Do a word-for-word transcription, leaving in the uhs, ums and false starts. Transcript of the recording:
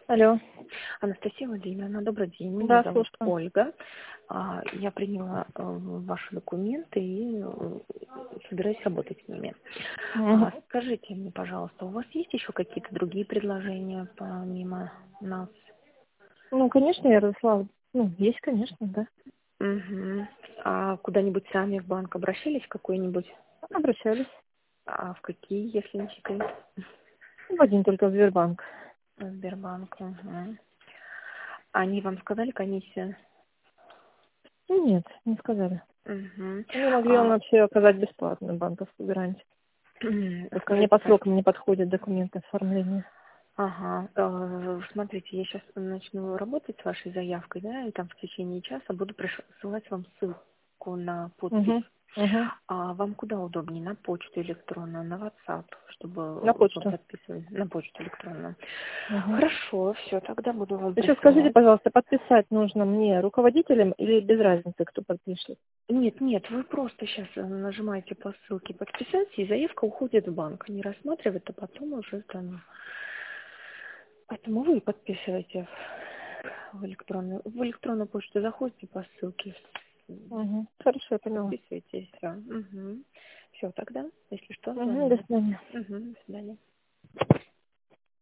Алло. Анастасия Владимировна, добрый день. Меня Да, зовут слушаю. Ольга. А, Я приняла э, ваши документы и э, собираюсь работать с ними. Мгм. А, Скажите мне, пожалуйста, у вас есть еще какие-то другие предложения помимо нас? Ну, конечно, Ярослав. Ну, есть, конечно, да. Угу. А куда-нибудь сами в банк обращались в какой-нибудь? Обращались. А в какие, если не секрет? В один только в Сбербанк. В Сбербанк. Угу. Они вам сказали комиссию? Ну, нет, не сказали. Угу. Они могли вам А, вообще оказать бесплатную банковскую гарантию. Просто мне скажите, по срокам не подходят документы оформления. ага, э, смотрите, я сейчас начну работать с вашей заявкой, да, и там в течение часа буду присылать вам ссылку на подпись. Угу. Угу. А вам куда удобнее, на почту электронную, на WhatsApp, чтобы На вы почту. подписывали на почту электронную? Угу. Хорошо, все, тогда буду вам Еще скажите, присылать. пожалуйста, подписать нужно мне руководителем или без разницы, кто подпишет? Нет, нет, вы просто сейчас нажимаете по ссылке подписать, и заявка уходит в банк. Не рассматривает, а потом уже там. Поэтому вы подписываете в электронную, в электронную почту, заходите по ссылке, Угу. Хорошо, я поняла. подписываете, все. Угу. Все, тогда, если что, Угу, до звоните. свидания. Угу, до свидания.